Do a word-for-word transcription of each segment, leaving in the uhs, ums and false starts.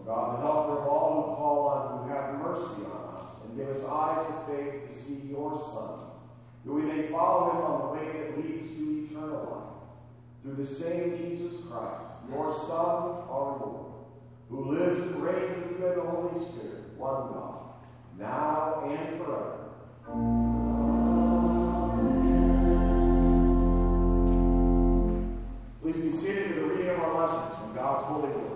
God, the helper of all who call on you, have mercy on us, and give us eyes of faith to see your Son, that we may follow him on the way that leads to eternal life. Through the same Jesus Christ, your Son, our Lord, who lives and reigns with you in the Holy Spirit, one God, now and forever. Please be seated for the reading of our lessons from God's holy word.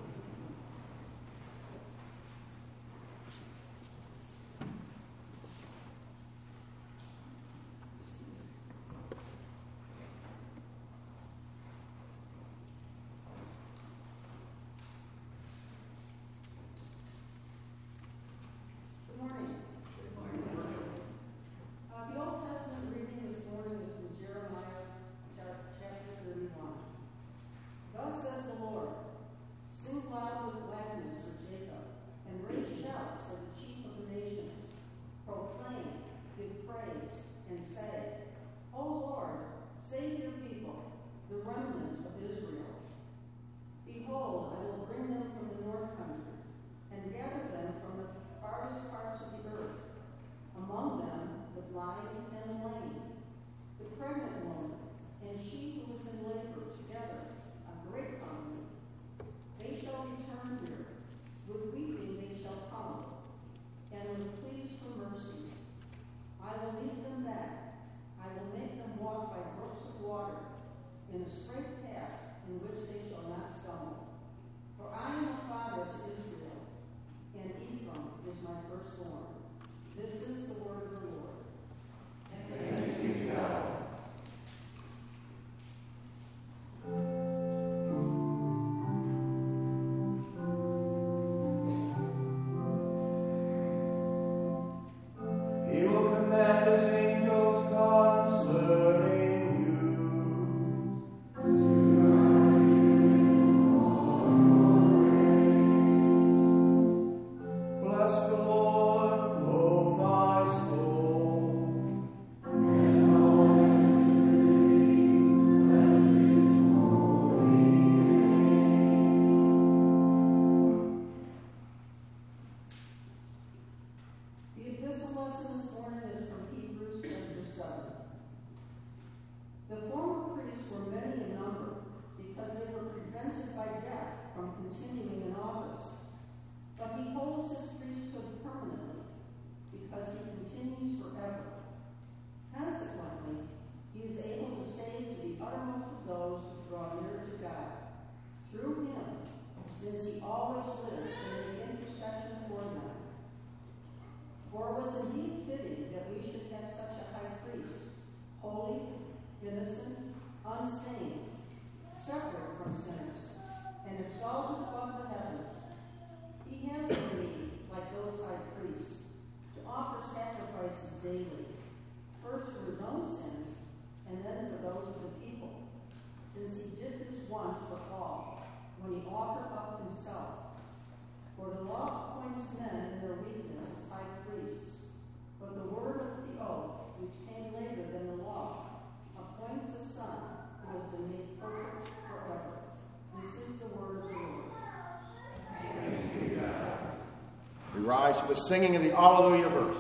Rise for the singing of the Alleluia verse.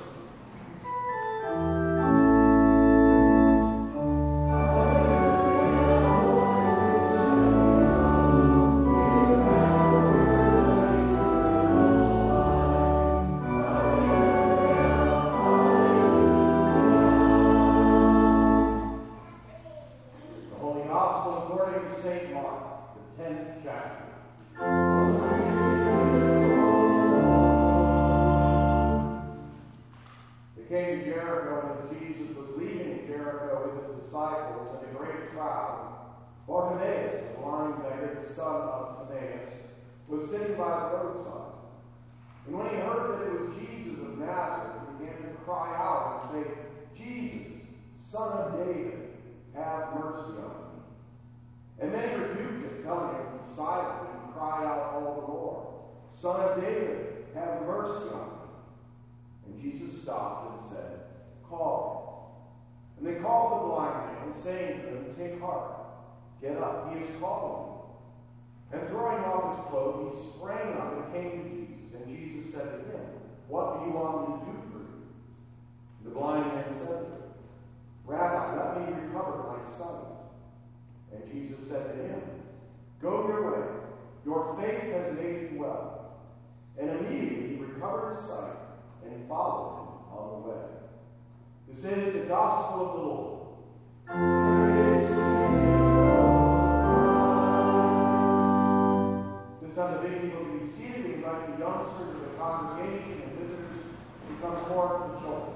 The Holy Gospel according to Saint Mark, the tenth chapter. Came to Jericho, and as Jesus was leaving Jericho with his disciples and a great crowd, Bartimaeus, a blind beggar, the son of Timaeus, was sitting by the roadside. And when he heard that it was Jesus of Nazareth, he began to cry out and say, "Jesus, Son of David, have mercy on me." And then he rebuked him, telling him to be silent, and cried out all the more, "Son of David, have mercy on me." And Jesus stopped and said, "Call him." And they called the blind man, saying to him, "Take heart, get up, he is calling you." And throwing off his cloak, he sprang up and came faith has made thee well. And immediately he recovered his sight and followed him on the way. This is the gospel of the Lord. Praise to you, this time the baby will be seated. We invite the youngsters of the congregation and visitors to come forth and join us.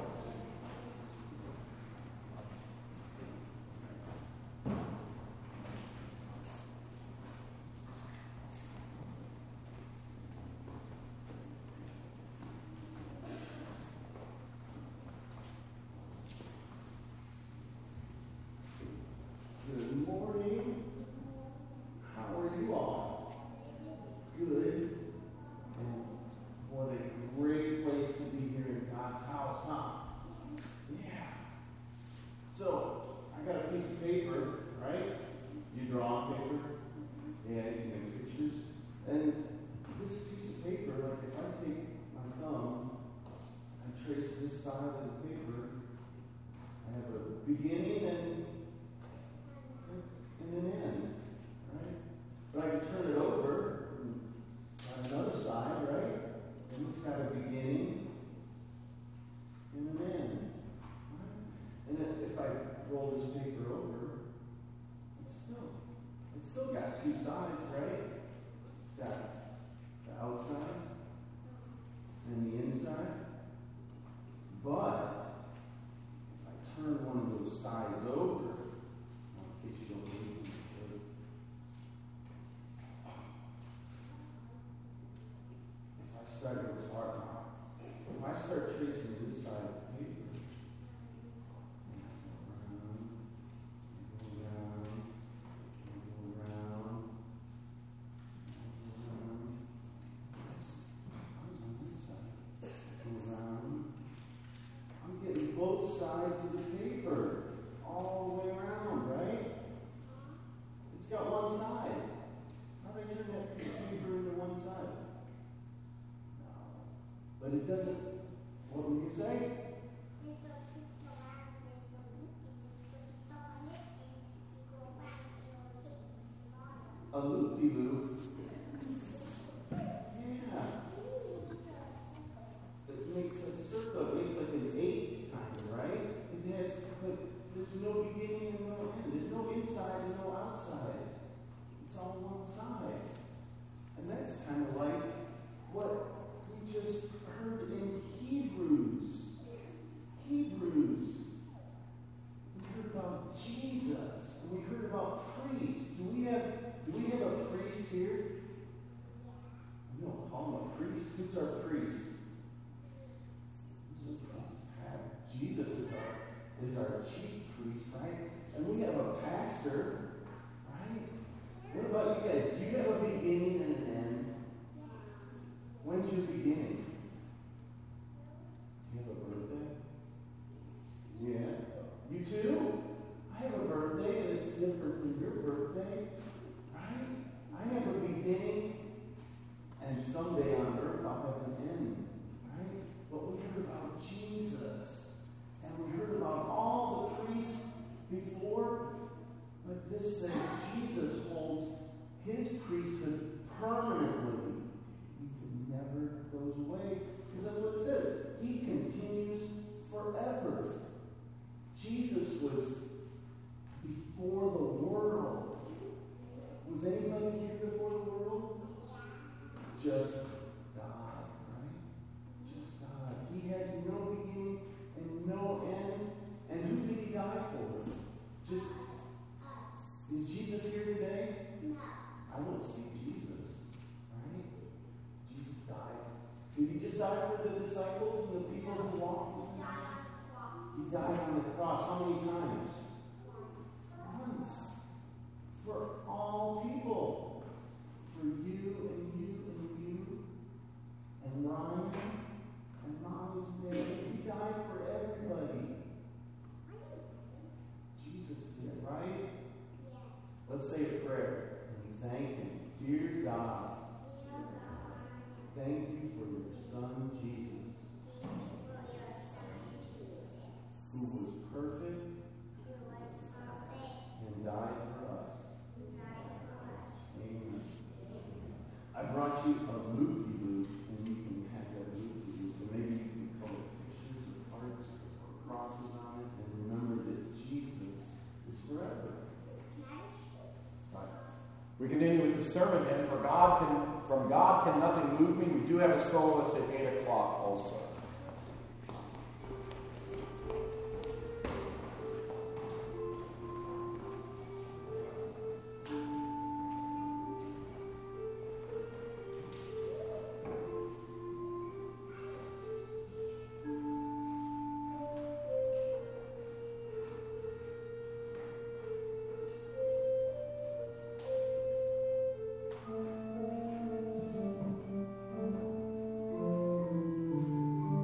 Good morning. How are you all? Good. And what a great place to be here in God's house, huh? Yeah. So, I got a piece of paper, right? You draw on paper? Yeah, you can make pictures. And this piece of paper, like if I take my thumb and trace this side of the paper, I have a beginning and and an end, right? But I can turn it over on another side, right? And it's got a beginning and an end, right? And then if I roll this paper over, it's still, it's still got two sides, right? It's got the outside and the inside. But if I turn one of those sides over, in case you don't believe me, if I start with this hard now, if I start tracing this side of the paper, and go around, and go around, and go around, and go around, this side, go around, I'm getting both sides of the paper all the way around, right? It's got one side. How do I turn that piece of paper into one side? No. But it doesn't. What would you say? A loop-de-loop. Yeah. It makes a circle. It makes like an eight kind of, right? It has, but there's no beginning and no end. There's no inside and no outside. It's all one side. And that's kind of like what we just heard in Hebrews. Hebrews. We heard about Jesus. And we heard about priests. Do we have do we have a priest here? We don't call him a priest. Who's our priest? Who's our priest? Jesus is our is our chief priest, right? And we have a pastor, right? What about you guys? Do you have a beginning and an end? When's your beginning? Do you have a birthday? Yeah. You too? I have a birthday and it's different from your birthday, right? I have a beginning and someday on earth I'll have an end, right? But we heard about Jesus and we heard about all the priests before, but this says Jesus holds his priesthood permanently. It means it never goes away. Because that's what it says. He continues forever. Jesus was before the world. Was anybody here before the world? Just God, right? Just God. He has no beginning and no end. And who did he die for? Just, is Jesus here today? No. I don't see Jesus, right? Jesus died. Did he just die for the disciples and the people who walked with him? He died on the cross. How many times? Once. For all people. For you and you and you. And Ryan and Mommy's days. He died for everybody. Jesus did, right? Let's say a prayer. And thank him. Dear God, thank you for your son, Jesus, who was perfect and died for us. Amen. I brought you a loop-de-loop, and you can have that loop-de-loop. Or maybe you can color pictures or hearts or crosses on it, and remember that Jesus is forever. Right. We continue with the sermon then. For God can, from God can nothing move me. We do have a soloist at eight o'clock also. Thank you.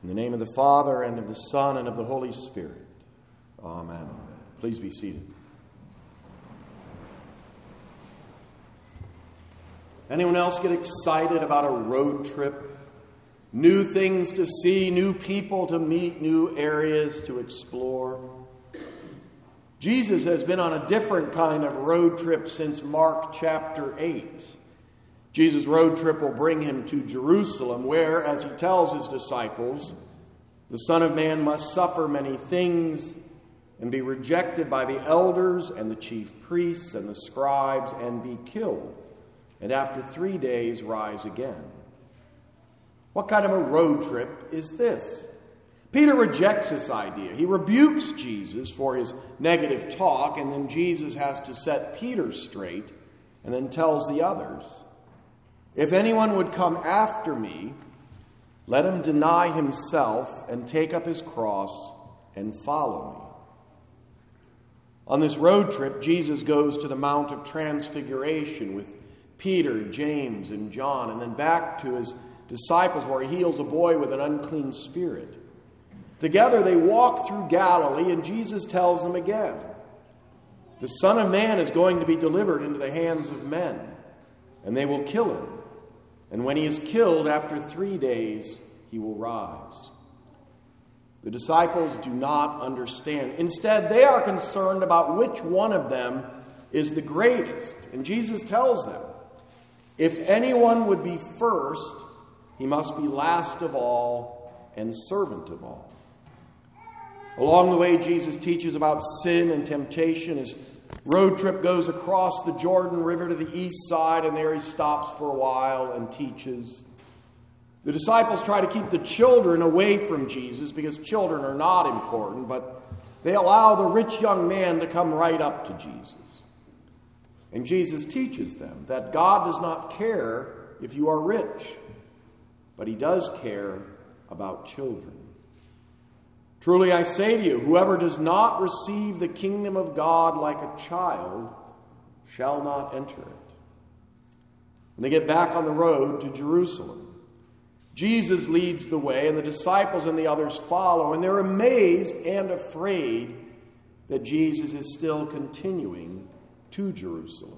In the name of the Father, and of the Son, and of the Holy Spirit. Amen. Please be seated. Anyone else get excited about a road trip? New things to see, new people to meet, new areas to explore. Jesus has been on a different kind of road trip since Mark chapter eight. Jesus' road trip will bring him to Jerusalem, where, as he tells his disciples, the Son of Man must suffer many things and be rejected by the elders and the chief priests and the scribes and be killed, and after three days rise again. What kind of a road trip is this? Peter rejects this idea. He rebukes Jesus for his negative talk, and then Jesus has to set Peter straight and then tells the others, "If anyone would come after me, let him deny himself and take up his cross and follow me." On this road trip, Jesus goes to the Mount of Transfiguration with Peter, James, and John, and then back to his disciples where he heals a boy with an unclean spirit. Together they walk through Galilee, and Jesus tells them again, "The Son of Man is going to be delivered into the hands of men, and they will kill him. And when he is killed, after three days, he will rise." The disciples do not understand. Instead, they are concerned about which one of them is the greatest. And Jesus tells them, if anyone would be first, he must be last of all and servant of all. Along the way, Jesus teaches about sin and temptation. His road trip goes across the Jordan River to the east side, and there he stops for a while and teaches. The disciples try to keep the children away from Jesus because children are not important, but they allow the rich young man to come right up to Jesus. And Jesus teaches them that God does not care if you are rich, but he does care about children. Truly I say to you, whoever does not receive the kingdom of God like a child shall not enter it. When they get back on the road to Jerusalem, Jesus leads the way, and the disciples and the others follow, and they're amazed and afraid that Jesus is still continuing to Jerusalem.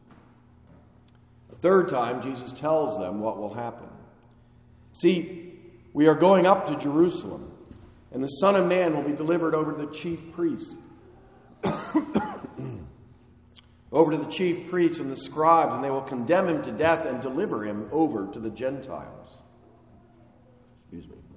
A third time, Jesus tells them what will happen. See, we are going up to Jerusalem, and the Son of Man will be delivered over to the chief priests. over to the chief priests and the scribes, and they will condemn him to death and deliver him over to the Gentiles. Excuse me.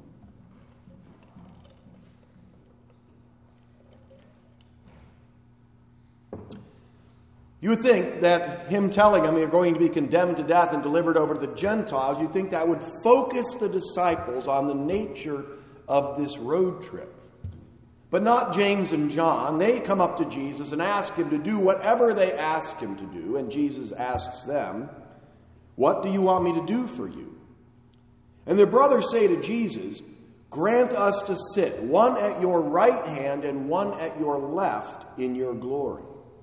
You would think that him telling them they're going to be condemned to death and delivered over to the Gentiles, you'd think that would focus the disciples on the nature of this road trip. But not James and John. They come up to Jesus and ask him to do whatever they ask him to do. And Jesus asks them, "What do you want me to do for you?" And their brothers say to Jesus, "Grant us to sit, one at your right hand and one at your left in your glory."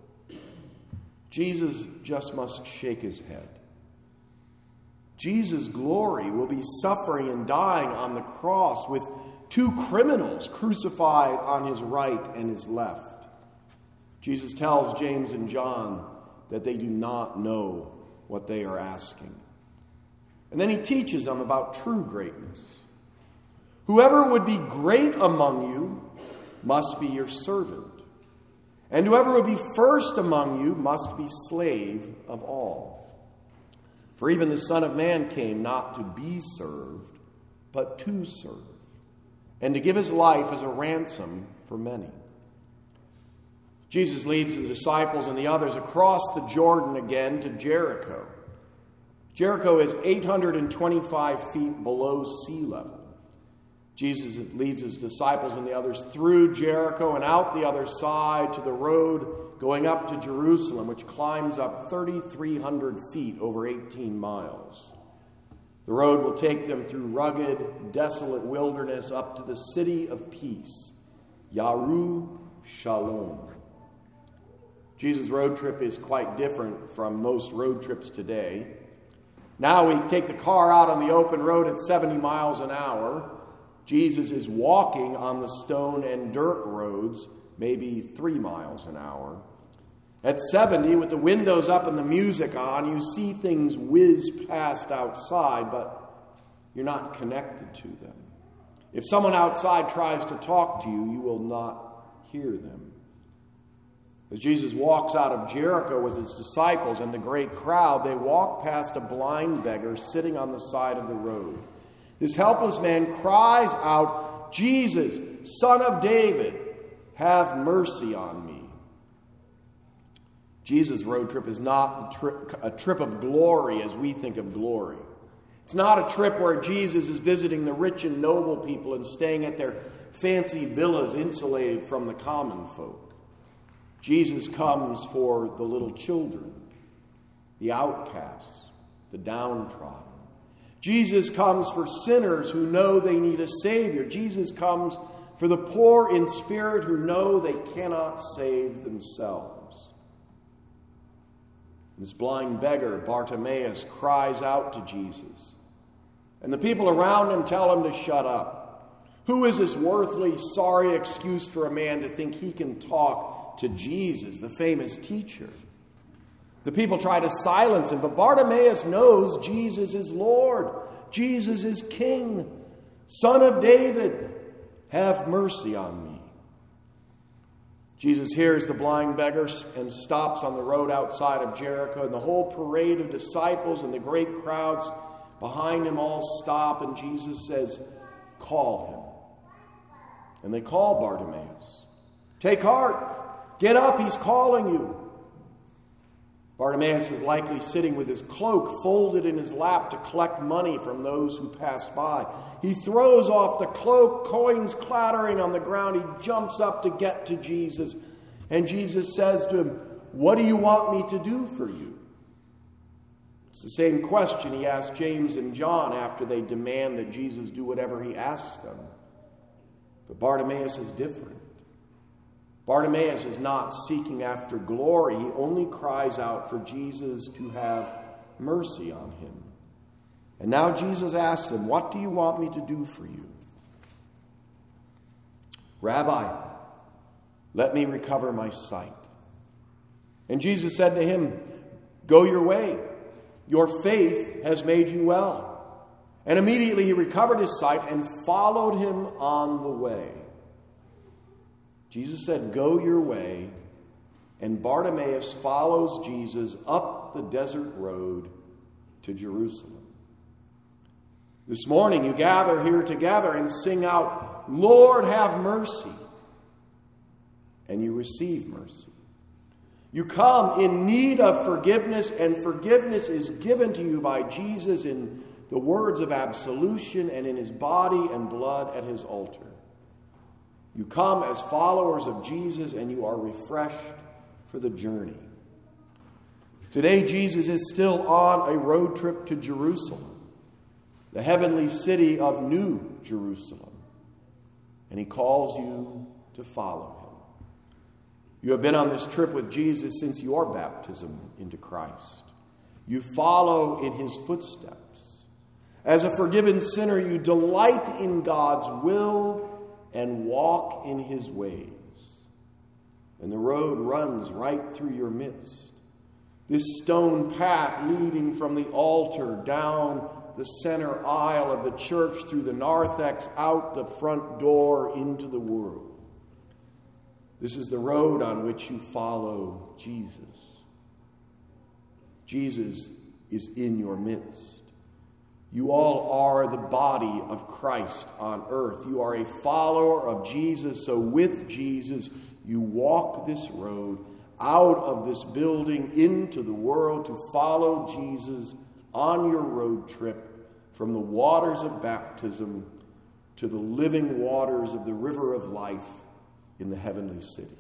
Jesus just must shake his head. Jesus' glory will be suffering and dying on the cross with two criminals crucified on his right and his left. Jesus tells James and John that they do not know what they are asking. And then he teaches them about true greatness. Whoever would be great among you must be your servant. And whoever would be first among you must be slave of all. For even the Son of Man came not to be served, but to serve, and to give his life as a ransom for many. Jesus leads the disciples and the others across the Jordan again to Jericho. Jericho is eight hundred twenty-five feet below sea level. Jesus leads his disciples and the others through Jericho and out the other side to the road going up to Jerusalem, which climbs up thirty-three hundred feet over eighteen miles. The road will take them through rugged, desolate wilderness up to the city of peace, Yerushalayim. Jesus' road trip is quite different from most road trips today. Now we take the car out on the open road at seventy miles an hour. Jesus is walking on the stone and dirt roads, maybe three miles an hour. At seventy, with the windows up and the music on, you see things whiz past outside, but you're not connected to them. If someone outside tries to talk to you, you will not hear them. As Jesus walks out of Jericho with his disciples and the great crowd, they walk past a blind beggar sitting on the side of the road. This helpless man cries out, "Jesus, Son of David, have mercy on me." Jesus' road trip is not the tri- a trip of glory as we think of glory. It's not a trip where Jesus is visiting the rich and noble people and staying at their fancy villas insulated from the common folk. Jesus comes for the little children, the outcasts, the downtrodden. Jesus comes for sinners who know they need a Savior. Jesus comes for the poor in spirit who know they cannot save themselves. This blind beggar, Bartimaeus, cries out to Jesus. And the people around him tell him to shut up. Who is this worldly, sorry excuse for a man to think he can talk to Jesus, the famous teacher? The people try to silence him, but Bartimaeus knows Jesus is Lord. Jesus is King. Son of David, have mercy on me. Jesus hears the blind beggar and stops on the road outside of Jericho, and the whole parade of disciples and the great crowds behind him all stop, and Jesus says, "Call him." And they call Bartimaeus. "Take heart, get up, he's calling you." Bartimaeus is likely sitting with his cloak folded in his lap to collect money from those who passed by. He throws off the cloak, coins clattering on the ground. He jumps up to get to Jesus. And Jesus says to him, "What do you want me to do for you?" It's the same question he asked James and John after they demand that Jesus do whatever he asks them. But Bartimaeus is different. Bartimaeus is not seeking after glory. He only cries out for Jesus to have mercy on him. And now Jesus asks him, "What do you want me to do for you?" "Rabbi, let me recover my sight." And Jesus said to him, "Go your way. Your faith has made you well." And immediately he recovered his sight and followed him on the way. Jesus said, "Go your way," and Bartimaeus follows Jesus up the desert road to Jerusalem. This morning you gather here together and sing out, "Lord, have mercy," and you receive mercy. You come in need of forgiveness, and forgiveness is given to you by Jesus in the words of absolution and in his body and blood at his altar. You come as followers of Jesus, and you are refreshed for the journey. Today, Jesus is still on a road trip to Jerusalem, the heavenly city of New Jerusalem, and he calls you to follow him. You have been on this trip with Jesus since your baptism into Christ. You follow in his footsteps. As a forgiven sinner, you delight in God's will and walk in his ways. And the road runs right through your midst. This stone path leading from the altar down the center aisle of the church through the narthex out the front door into the world. This is the road on which you follow Jesus. Jesus is in your midst. You all are the body of Christ on earth. You are a follower of Jesus, so with Jesus, you walk this road out of this building into the world to follow Jesus on your road trip from the waters of baptism to the living waters of the river of life in the heavenly city.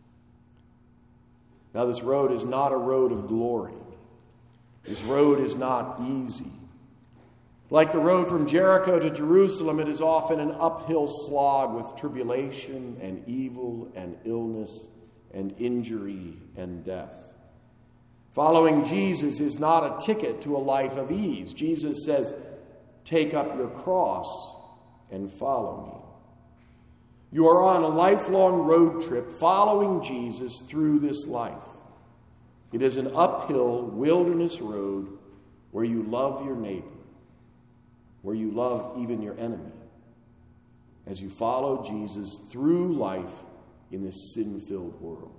Now, this road is not a road of glory. This road is not easy. Like the road from Jericho to Jerusalem, it is often an uphill slog with tribulation and evil and illness and injury and death. Following Jesus is not a ticket to a life of ease. Jesus says, "Take up your cross and follow me. You are on a lifelong road trip following Jesus through this life. It is an uphill wilderness road where you love your neighbor, where you love even your enemy, as you follow Jesus through life in this sin-filled world.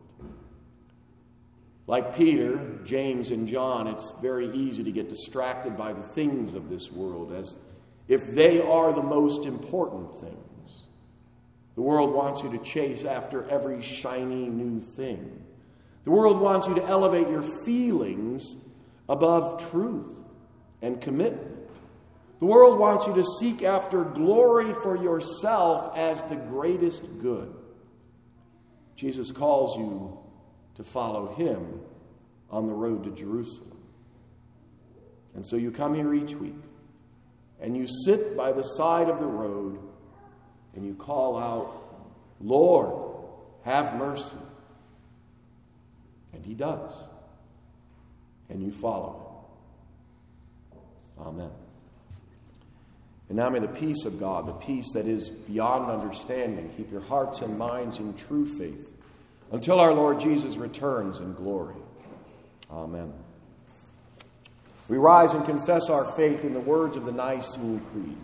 Like Peter, James, and John, it's very easy to get distracted by the things of this world as if they are the most important things. The world wants you to chase after every shiny new thing. The world wants you to elevate your feelings above truth and commitment. The world wants you to seek after glory for yourself as the greatest good. Jesus calls you to follow him on the road to Jerusalem. And so you come here each week, and you sit by the side of the road, and you call out, Lord, have mercy. And he does. And you follow him. Amen. And now may the peace of God, the peace that is beyond understanding, keep your hearts and minds in true faith until our Lord Jesus returns in glory. Amen. We rise and confess our faith in the words of the Nicene Creed.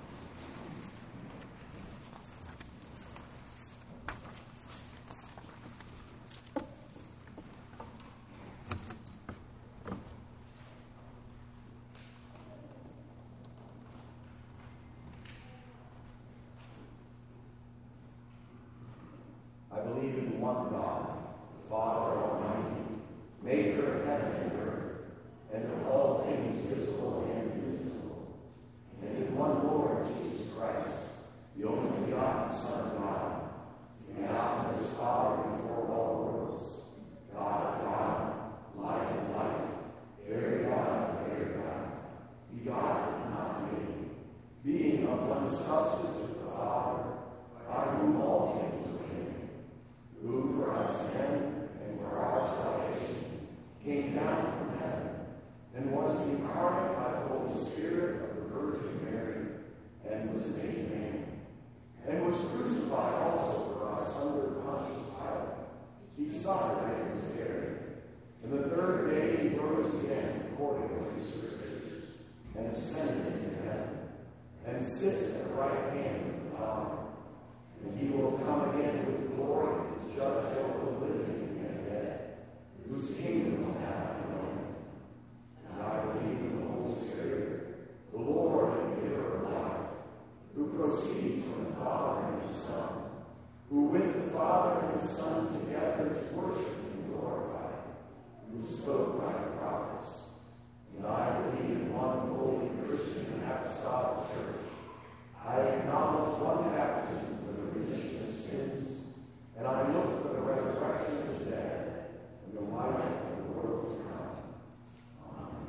I believe in one God, the Father Almighty, maker of heaven and earth, and of all things visible and invisible, and in one Lord Jesus Christ, the only begotten Son of God, begotten of his Father before all worlds, God of God, light of light, very God of very God, begotten, not made, being of one substance with the Father, by whom all things were made, who for us men and for our salvation came down from heaven, and was incarnate by the Holy Spirit of the Virgin Mary, and was made man, and was crucified also for us under Pontius Pilate. He suffered and was buried, and the third day he rose again according to the Scriptures, and ascended into heaven, and sits at the right hand of the Father. And he will come again with glory to judge both the living and the dead, whose kingdom will have no end. And I believe in the Holy Spirit, the Lord and giver of life, who proceeds from the Father and the Son, who with the Father and the Son together is worshipped and glorified, who spoke by the prophets. And I believe in one holy Christian and apostolic church. I acknowledge one baptism for the remission of sins, and I look for the resurrection of the dead and the life of the world to come. Amen.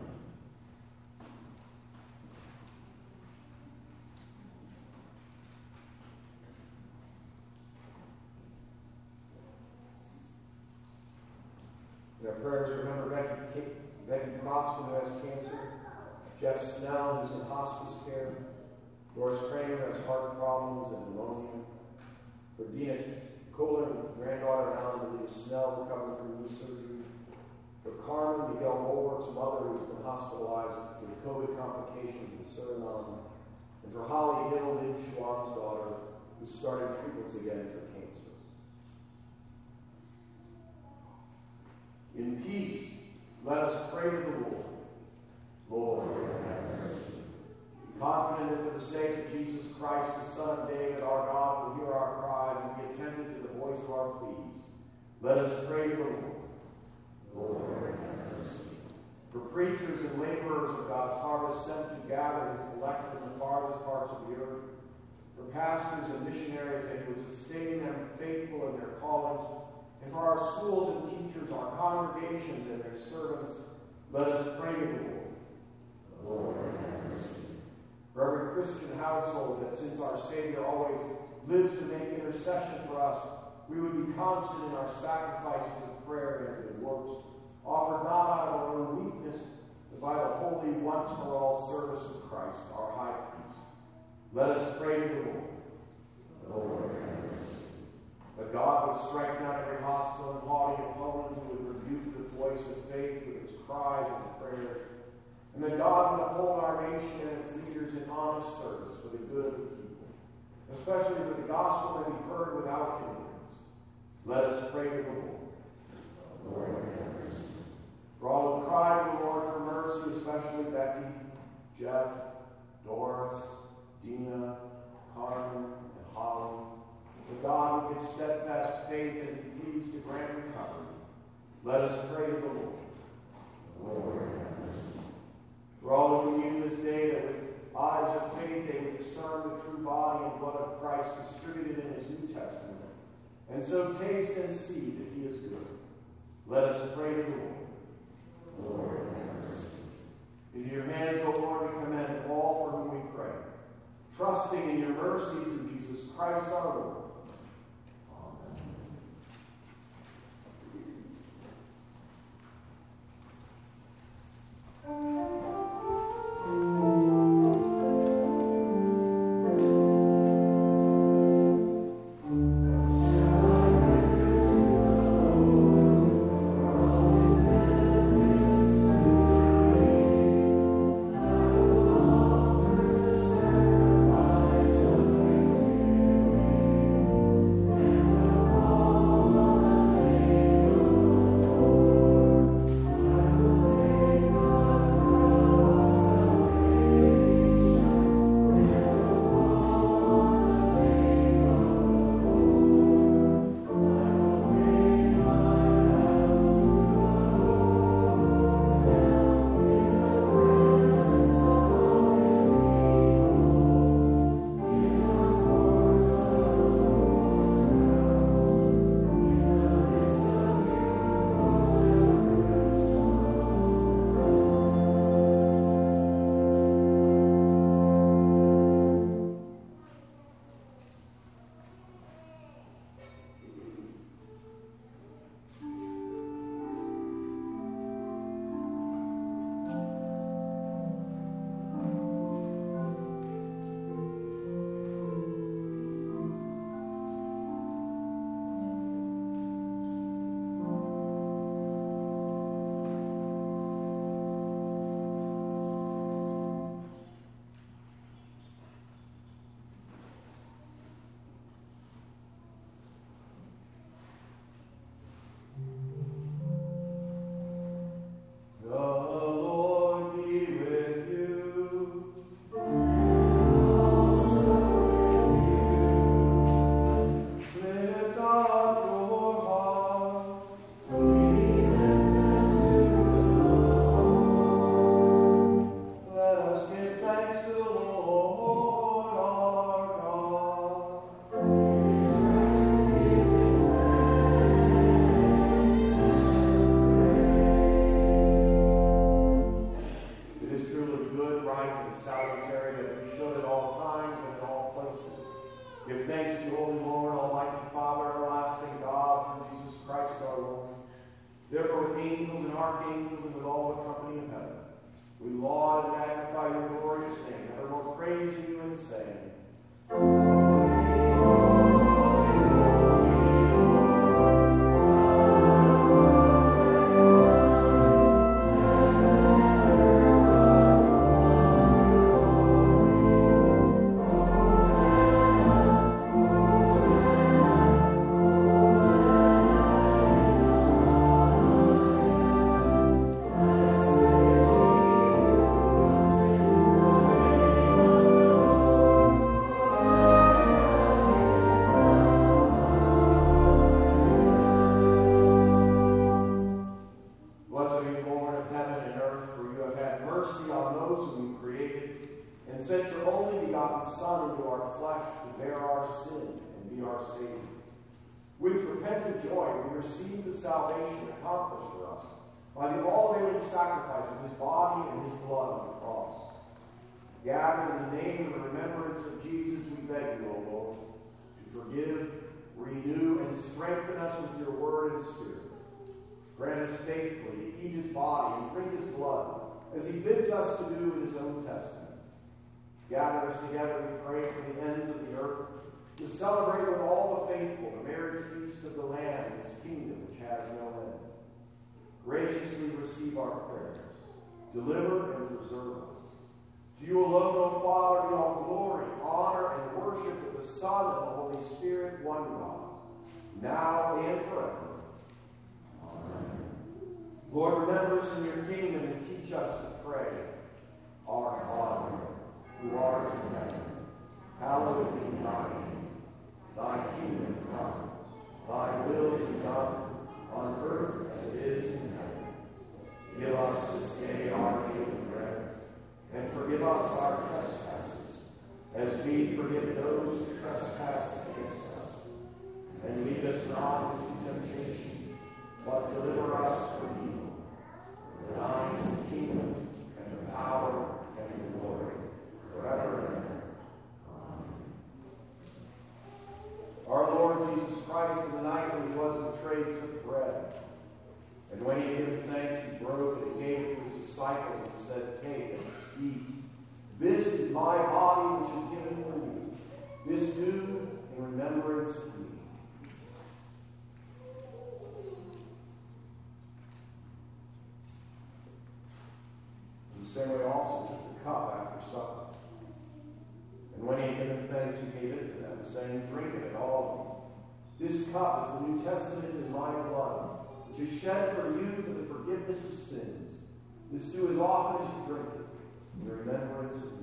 In our prayers, remember Becky, Becky Prosper, who has cancer, Jeff Snell, who's in hospice care, Doris Kramer has heart problems and pneumonia. For Dina Kohler, granddaughter, and Alan Lee Snell, recovered from knee surgery. For Carmen Miguel Mulbert's mother, who's been hospitalized with COVID complications in Suriname. And for Holly Hill, Lynn Schwann's daughter, who started treatments again for cancer. In peace, let us pray to the Lord. Lord, have mercy. Confident that for the sake of Jesus Christ, the Son of David, our God, will hear our cries and be attentive to the voice of our pleas. Let us pray to the Lord. Lord, have mercy. For preachers and laborers of God's harvest sent to gather his elect from the farthest parts of the earth, for pastors and missionaries, that he would sustain them faithful in their callings, and for our schools and teachers, our congregations and their servants, let us pray to the Lord. Lord, have mercy. For every Christian household, that since our Savior always lives to make intercession for us, we would be constant in our sacrifices of prayer and good works, offered not out of our own weakness, but by the holy once-for-all service of Christ, our high priest. Let us pray to the Lord. would strike down every hostile and haughty opponent who would rebuke the voice of faith with its cries and prayers, and that God would uphold our nation and its leaders in honest service for the good of the people, especially for the gospel to be heard without hindrance. Let us pray to the Lord. Lord, have mercy. For all who cry to the Lord for mercy, especially Becky, Jeff, Doris, Dina, Carmen, and Holly, that God would give steadfast faith and be pleased to grant recovery. Let us pray to the Lord. Lord, have mercy. For all who knew this day that with eyes of faith they would discern the true body and blood of Christ distributed in his New Testament, and so taste and see that he is good. Let us pray to the Lord. Lord, have mercy. Into your hands, O Lord, we commend all for whom we pray, trusting in your mercy through Jesus Christ our Lord. Sacrifice of his body and his blood on the cross. Gathered in the name and remembrance of Jesus, we beg you, O Lord, to forgive, renew, and strengthen us with your word and spirit. Grant us faithfully to eat his body and drink his blood, as he bids us to do in his own testament. Gather us together, we pray, from the ends of the earth, to celebrate with all the faithful the marriage feast of the Lamb in his kingdom which has no end. Graciously receive our prayers. Deliver and preserve us. To you alone, O Father, be all glory, honor, and worship of the Son and the Holy Spirit, one God, now and forever. Amen. Lord, remember us in your kingdom and teach us to pray. Our Father, who art in heaven, hallowed be thy name. Thy kingdom come, thy will be done, on earth as it is in heaven. Give us this day our daily bread, and forgive us our trespasses, as we forgive those who trespass against us. And lead us not into temptation, but deliver us from evil. For thine is the kingdom, and the power, and the glory, forever and ever. Amen. Our Lord Jesus Christ, in the night when he was betrayed, took bread. And when he had given thanks, he broke it and gave it to his disciples and said, "Take, eat. This is my body which is given for you. This do in remembrance of me." In the same way also took the cup after supper. And when he had given thanks, he gave it to them, saying, "Drink of it, all of you. This cup is the New Testament in my blood, which is shed for you for the forgiveness of sins. This do as often as you drink it, in remembrance of me."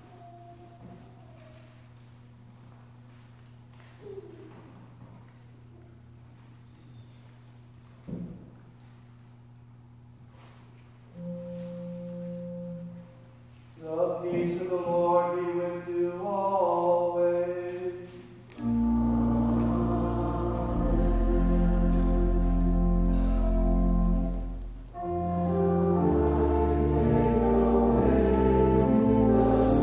The peace of the Lord be with you always. Take away the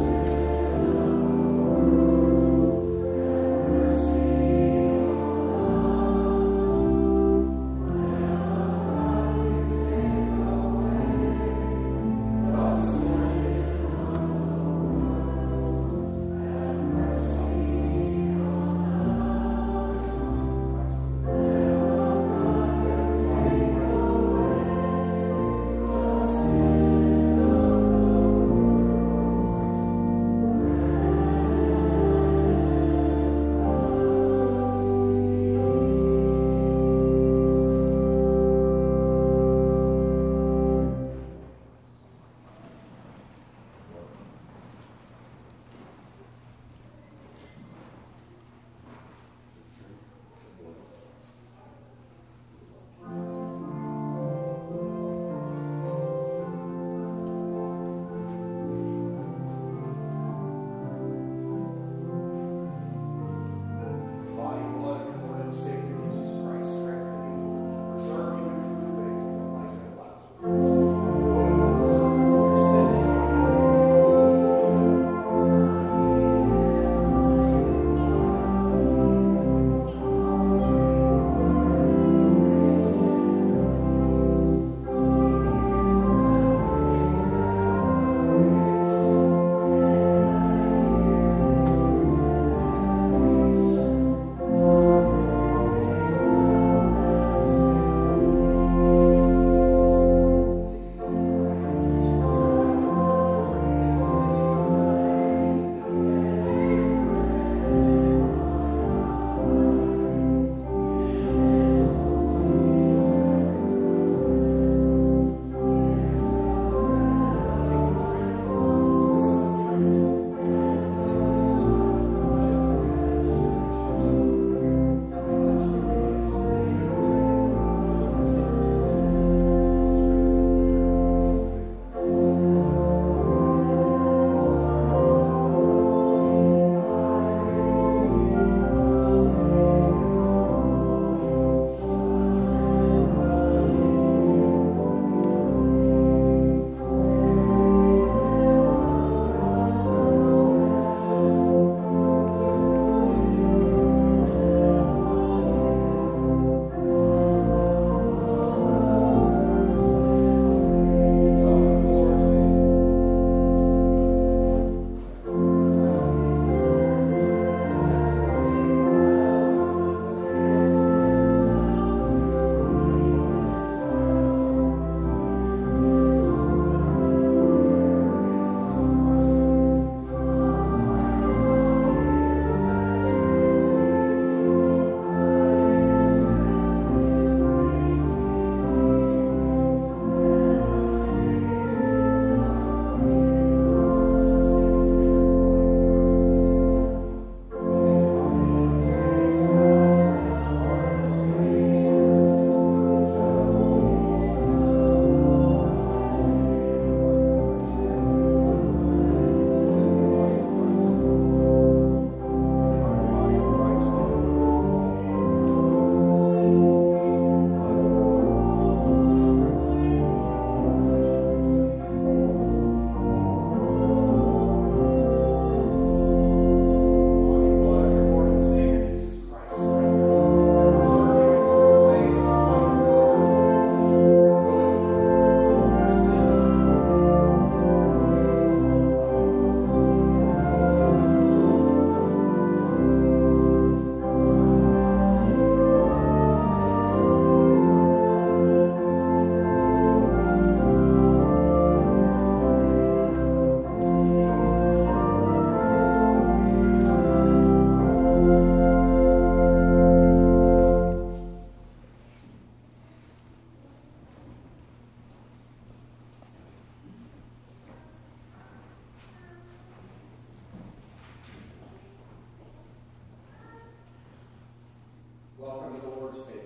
Lord's table.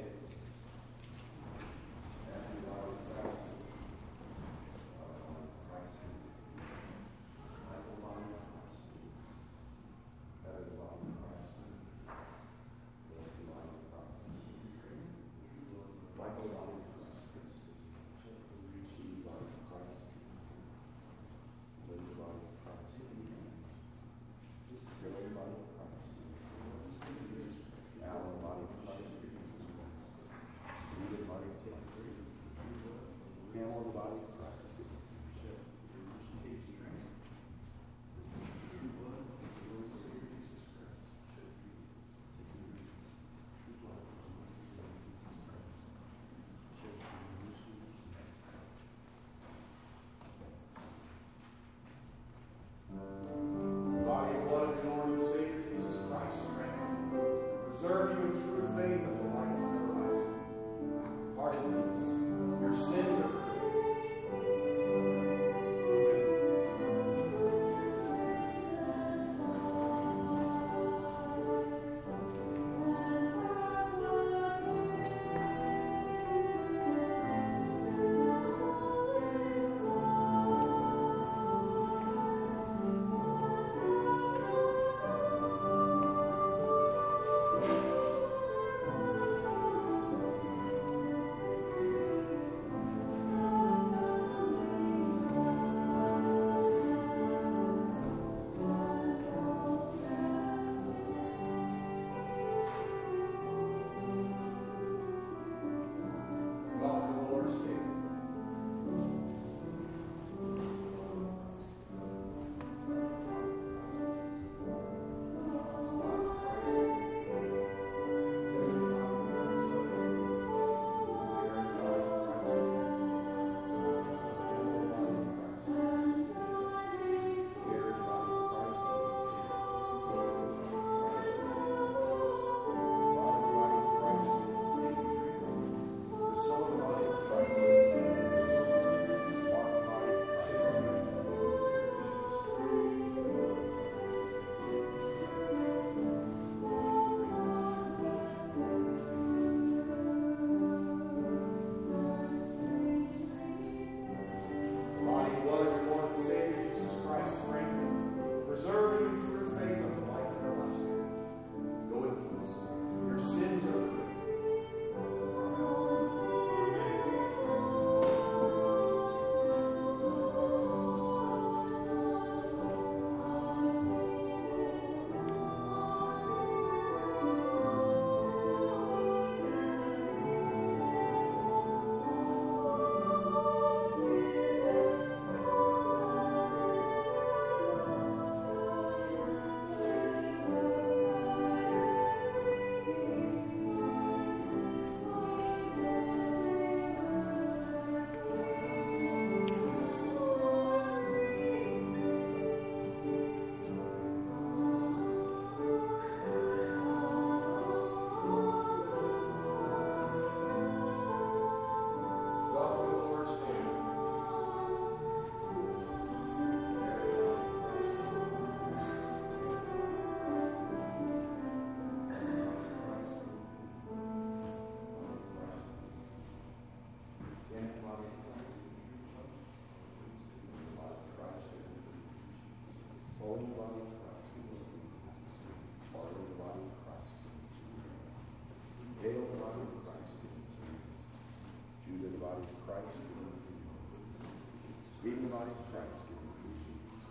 Stephen, the body of Christ, given food.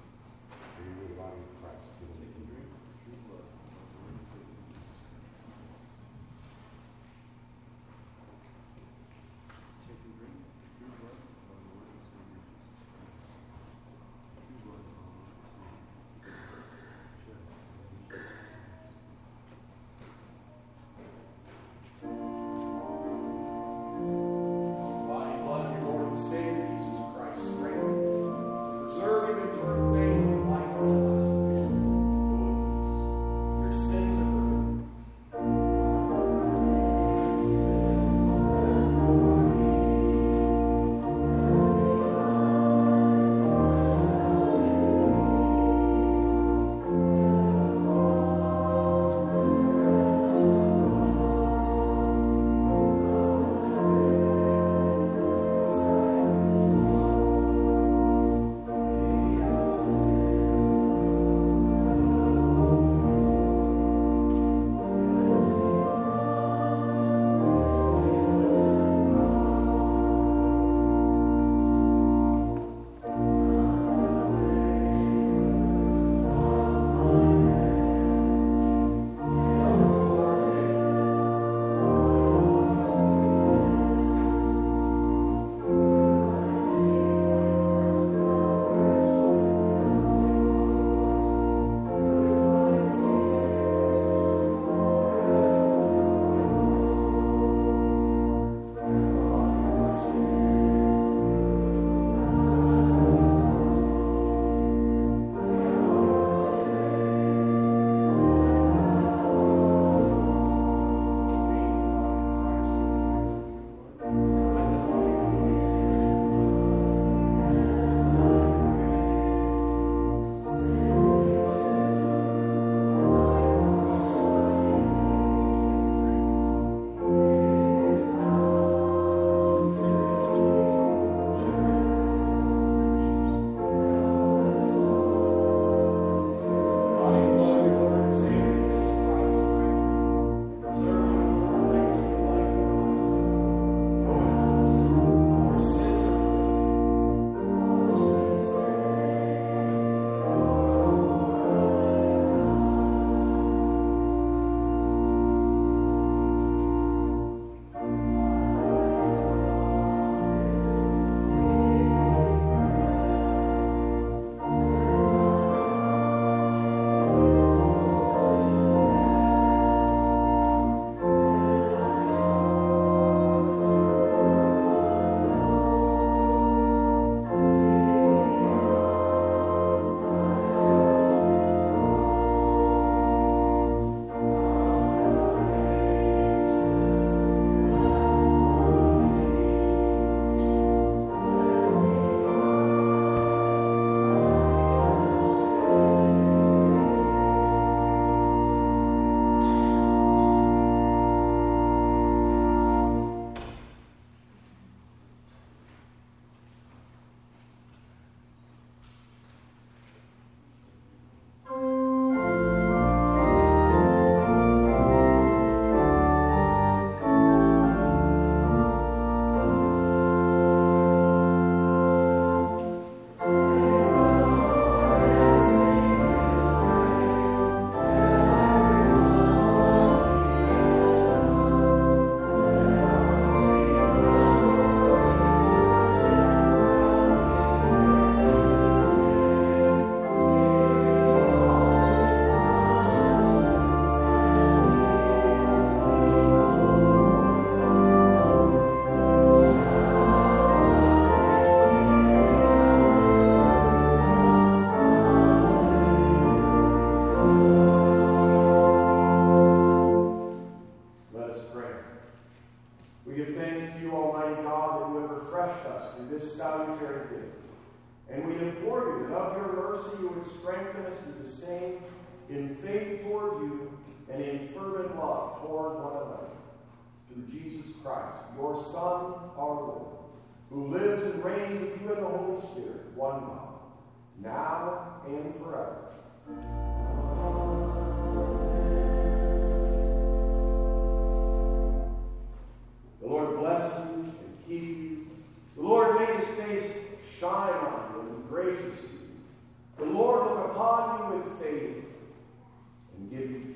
Mary, the body of Christ, given taken drink. True blood. Take and drink. True blood of the Lord and Savior Jesus Christ. True blood of the Lord and Savior Jesus Christ. Body and blood of your Lord and Savior Jesus Christ, strengthen, preserve you in true faith and life everlasting. gift. And we implore you that of your mercy you would strengthen us to the same in faith toward you and in fervent love toward one another. Through Jesus Christ, your Son, our Lord, who lives and reigns with you in the Holy Spirit, one God, now and forever. The Lord bless you and keep you. The Lord make his face shine on you and be gracious to you. The Lord look upon you with favor and give you peace.